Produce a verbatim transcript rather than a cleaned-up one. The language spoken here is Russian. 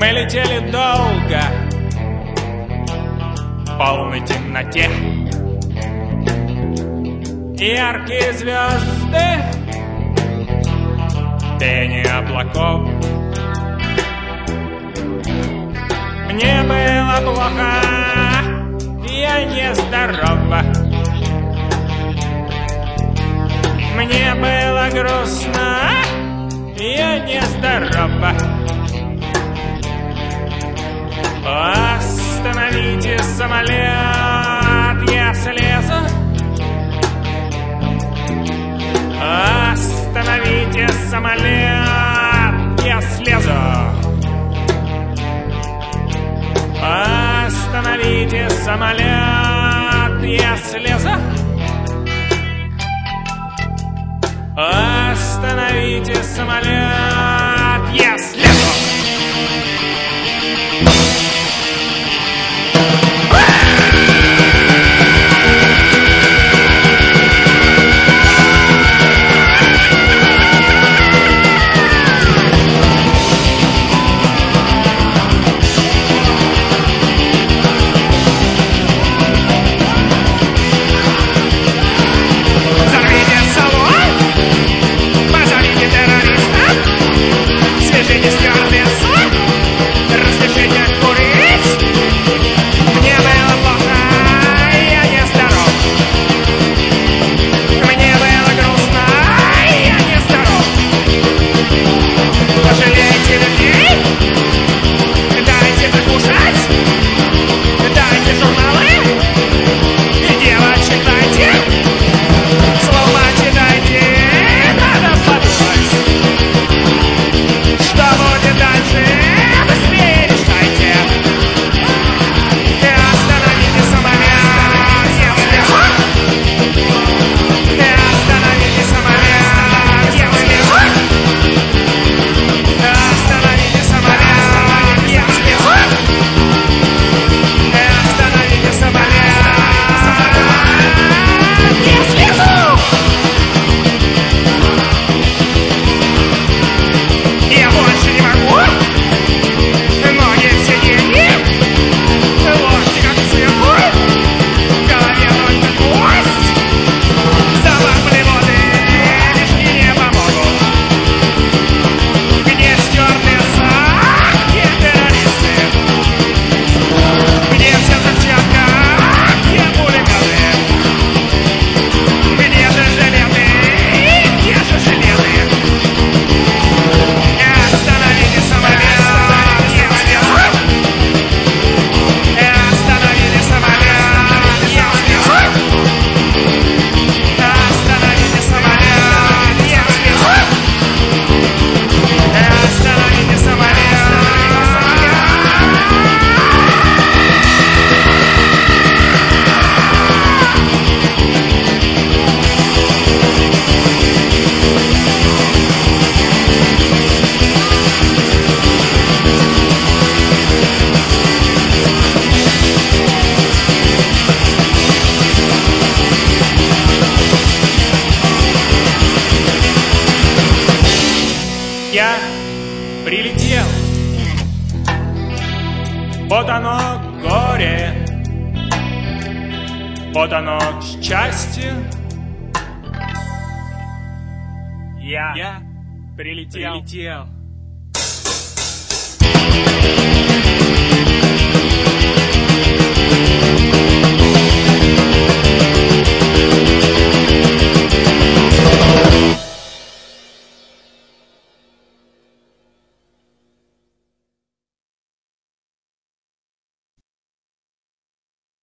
Мы летели долго в полной темноте. Яркие звезды, тени облаков. Мне было плохо, я нездорова. Мне было грустно, я нездорова. Остановите самолет, я слезу. Остановите самолет, я слезу. Остановите самолет, я слезу. Остановите самолет, я слезу. Я прилетел, вот оно горе, вот оно счастье. Я, Я прилетел. прилетел.